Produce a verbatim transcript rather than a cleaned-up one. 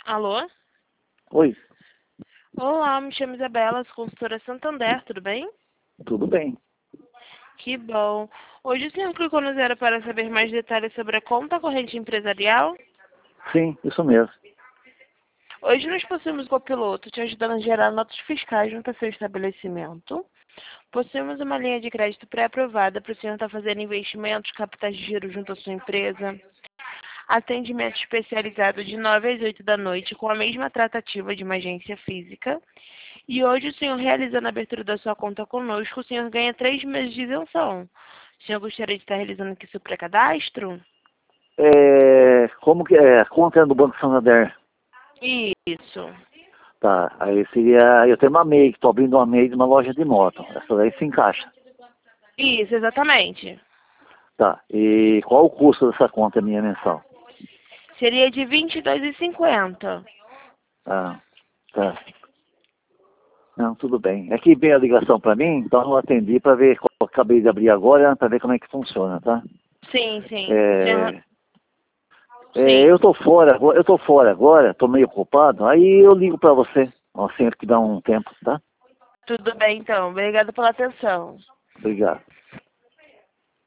Alô? Oi, Olá, me chamo Isabela, sou consultora Santander, tudo bem? tudo bem? Que bom. Hoje o senhor clicou no zero para saber mais detalhes sobre a conta corrente empresarial? Sim, isso mesmo. Hoje nós possuímos o copiloto te ajudando a gerar notas fiscais junto ao seu estabelecimento. Possuímos uma linha de crédito pré-aprovada para o senhor estar fazendo investimentos, capitais de giro junto à sua empresa. Atendimento especializado de nove às oito da noite com a mesma tratativa de uma agência física. E hoje o senhor realizando a abertura da sua conta conosco, o senhor ganha três meses de isenção. O senhor gostaria de estar realizando aqui seu pré-cadastro? É, como que é? A conta é do Banco Santander. Isso. Tá, aí seria, eu tenho uma M E I, estou abrindo uma M E I de uma loja de moto. Essa daí se encaixa. Isso, exatamente. Tá, e qual o custo dessa conta minha mensal? Seria de vinte e dois reais e cinquenta centavos. Ah, tá. Não, tudo bem. É que veio a ligação para mim, então eu atendi para ver, eu acabei de abrir agora, para ver como é que funciona, tá? Sim, sim. Senhor- É, é, Sim. eu tô fora, agora- eu tô fora agora, tô meio ocupado, aí eu ligo para você, ó, sempre que dá um tempo, tá? Tudo bem, então. Obrigada pela atenção. Obrigado.